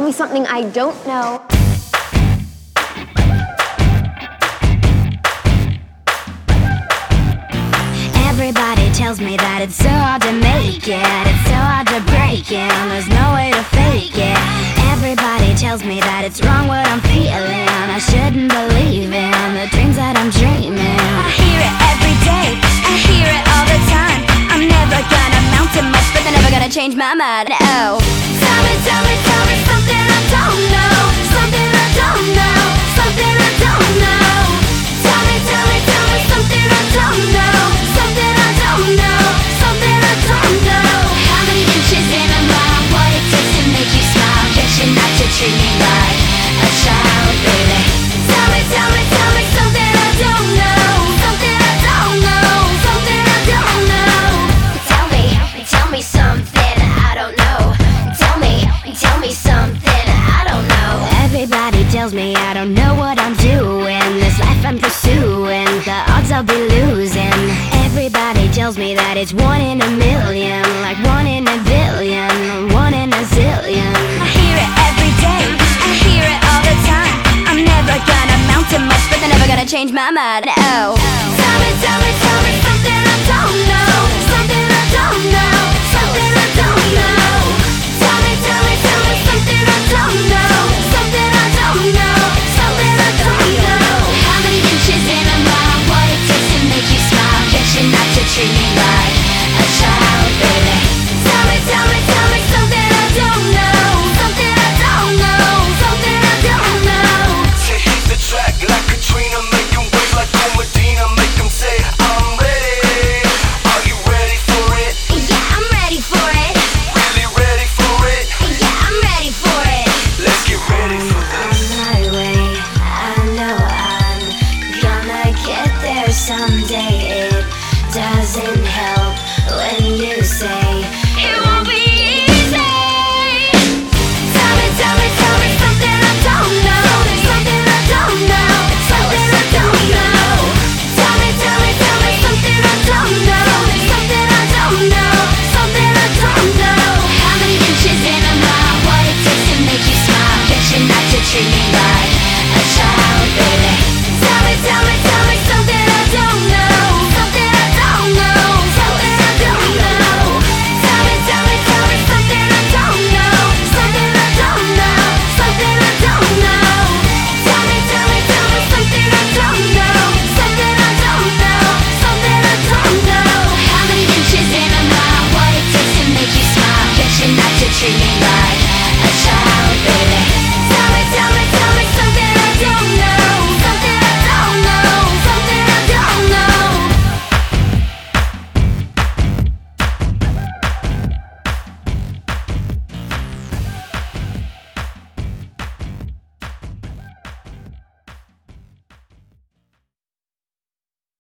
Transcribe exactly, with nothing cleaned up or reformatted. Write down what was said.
me something I don't know. Everybody tells me that it's so hard to make it, it's so hard to break it, there's no way to fake it. Everybody tells me that it's wrong what I'm feeling, I shouldn't believe in the dreams that I'm dreaming. I hear it every day, I hear it all the time. I'm never gonna amount to much, but they're never gonna change my mind. Oh, tell me, tell me, tell me something I don't know, something I don't know, something I don't know. Tell me, tell me, tell me something I don't know, something I don't know, something I don't know. How many inches in a mile? What it takes to make you smile? Get you not to treat me like a child, baby. Tell me, tell me, tell me something I don't know, something I don't know, something I don't know. Tell me, tell me something I don't know. Tell me, tell me something I don't know. Everybody tells me I don't know what I'm doing, this life I'm pursuing, the odds I'll be losing. Everybody tells me that it's one in a million, like one in a billion, one in a zillion. I hear it every day, I hear it all the time. I'm never gonna amount to much, but they're never gonna change my mind. Oh, tell me, tell me, tell me something I don't know.